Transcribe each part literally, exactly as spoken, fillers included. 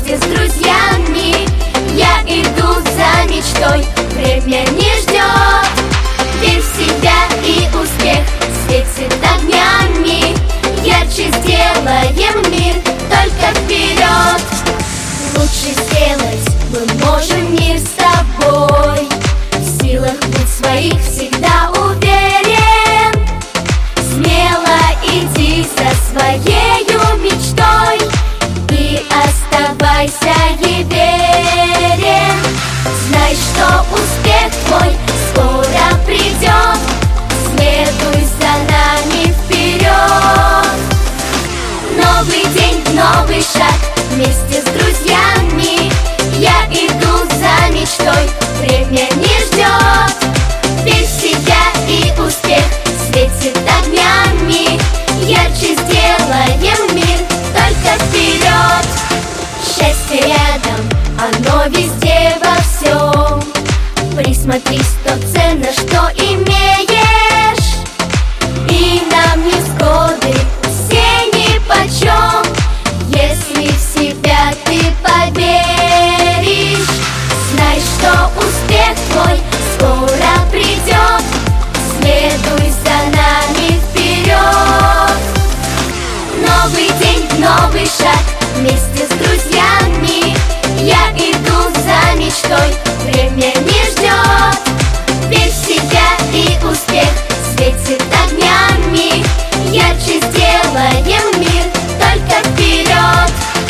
вместе с друзьями. Я иду за мечтой, время не ждет. Верь в себя, и успех светит огнями. Ярче сделаем мир, только вперед. Лучше сделать мы можем мир с тобой. В силах быть своих всегда уверен. Смело иди за своею мечтой и оставайся ей верен. Знай, что успех твой скоро придет. Следуй за нами вперед. Новый день, новый шаг, вместе с друзьями. Я иду за мечтой, время не ждет. Верь в себя, и успех светит огнями. Ярче сделаем мир, только вперед. Счастье рядом, оно везде во всем. Присмотрись, то ценно, что имеешь. И нам невзгоды все нипочем, если в себя ты поверишь. Знай, что успех твой скоро придет. Следуй за нами вперед. Новый день, новый шаг, вместе с друзьями. Я иду за мечтой, время не ждет. Верь в себя, и успех светит огнями. Ярче сделаем мир, только вперед.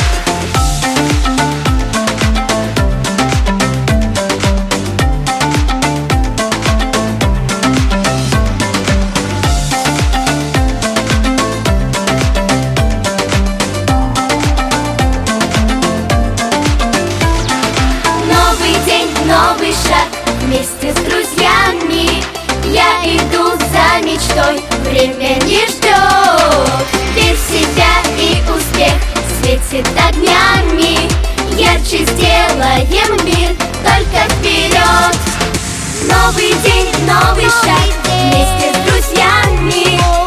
Новый день, новый шаг, вместе с друзьями. Я иду за мечтой, время не ждет. Верь в себя, и успех светит огнями. Ярче сделаем мир, только вперед. Новый день, новый шаг, вместе с друзьями.